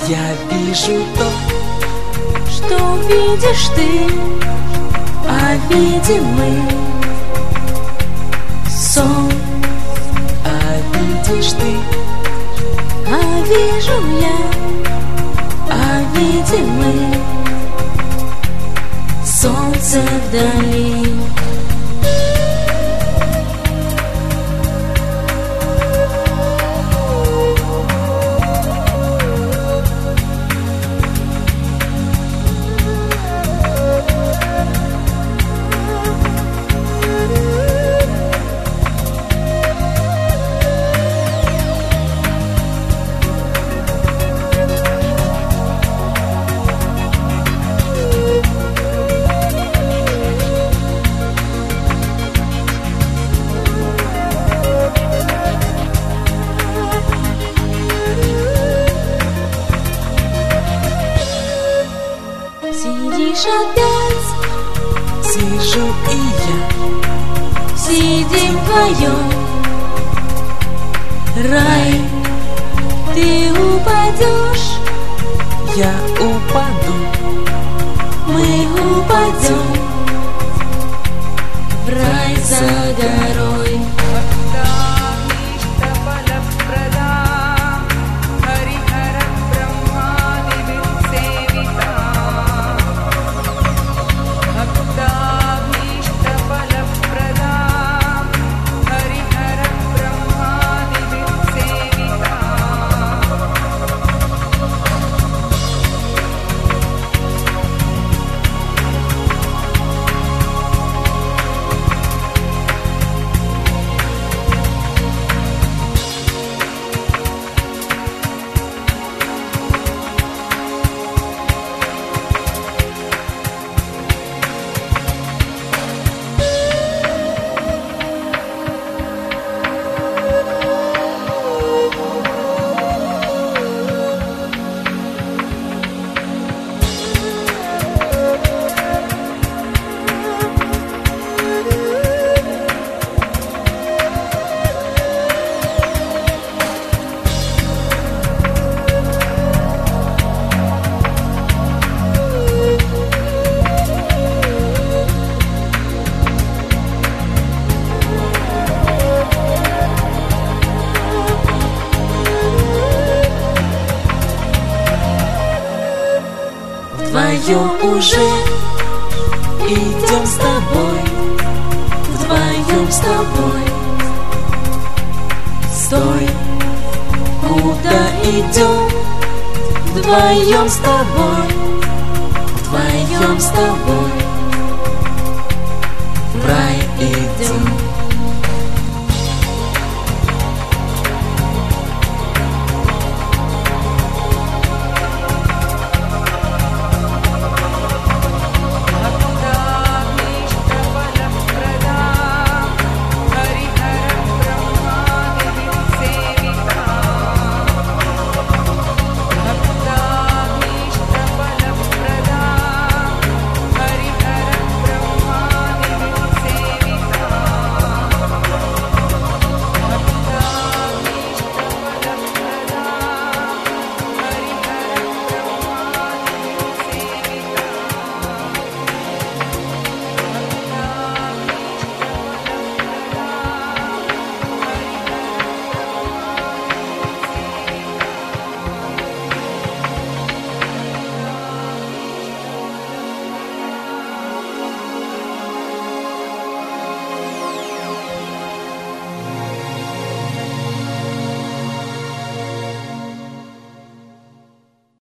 Я вижу то, что видишь ты, а видим мы. Сон, а видишь ты, а вижу я, а видим мы. Солнце вдали. Сидишь опять, сижу и я. сидим вдвоем. Рай, ты упадешь, Я упаду, мы упадем в рай за горой. вдвоем уже идем с тобой, вдвоем с тобой. Стой, куда идем? Вдвоем с тобой, вдвоем с тобой. В рай идем.